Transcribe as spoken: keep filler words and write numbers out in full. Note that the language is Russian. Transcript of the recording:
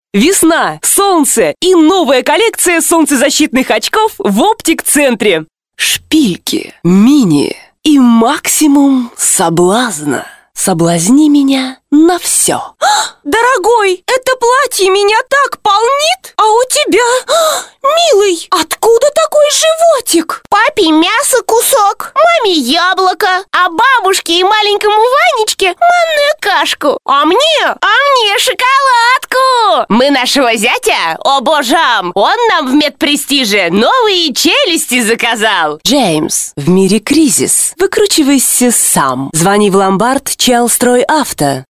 Весна, солнце и новая коллекция солнцезащитных очков в Оптик-центре. Шпильки, мини и максимум соблазна. Соблазни меня на все. Дорогой, это платье меня так полнит, а у тебя, милый, откуда такой животик? Папе мясо кусок, маме яблоко, а бабушке и маленькому Ванечке манную кашку. А мне, а мне шоколадку. Мы нашего зятя обожаем. Он нам в медпрестиже новые челюсти заказал. Джеймс, в мире кризис. Выкручивайся сам. Звони в ломбард Челстрой Авто.